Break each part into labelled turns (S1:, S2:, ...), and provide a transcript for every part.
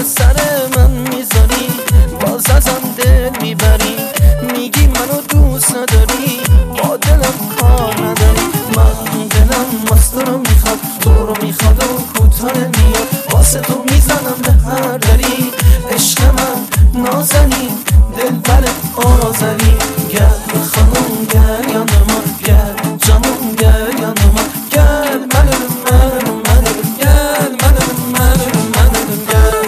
S1: سر من میذاری، باز ازم دل میبری، میگی منو دوست نداری، با دلم کار نداری. من دلم از تو رو میخواد، تو رو میخواد و کوتاه نمیاد، واسه تو میزنم به هر دری. عشق من نازنی، دلبر آزری، گل خانم گل یا نمان، گل جانم گل یا نمان، گل منم گل منم گل.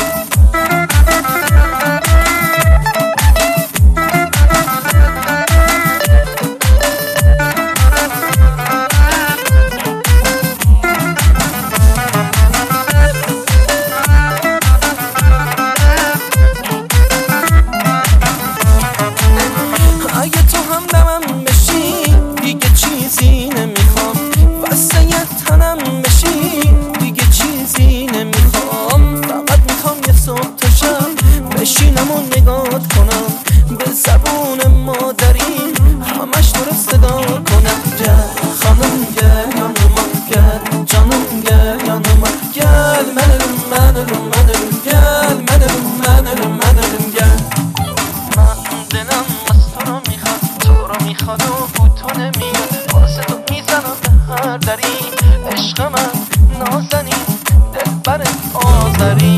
S1: اگه تو هم دمم بشی دیگه چیزی نمیخوام، واسه یه تنم بشی دیگه چیزی نمیخوام. فقط میخوام یه صبح تا شب بشینم و نگات کنم، به زبون مادری همش تو رو صدا کنم. گل خانم گل یا نمان، گل جانم گل یا نمان، گل منم گل منم گل. من دلم از تو رو میخواد، تو رو میخواد و تو نمیاد، واسه تو میزنم به هر دری. عشق من نازنی، دلبر آزری.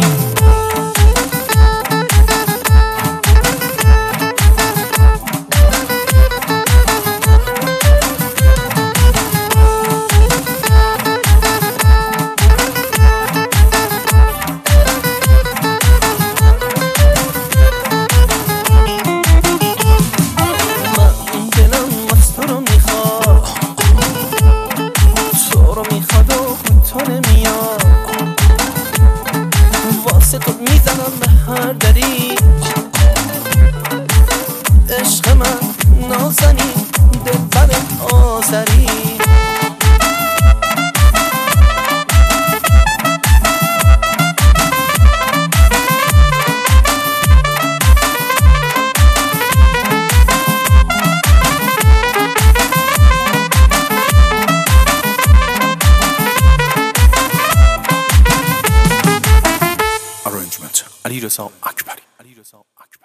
S1: واسه تو میزنم به هر دری. عشق من نازنی، دلبر آزری.
S2: Arrangement علیرضا اکبری.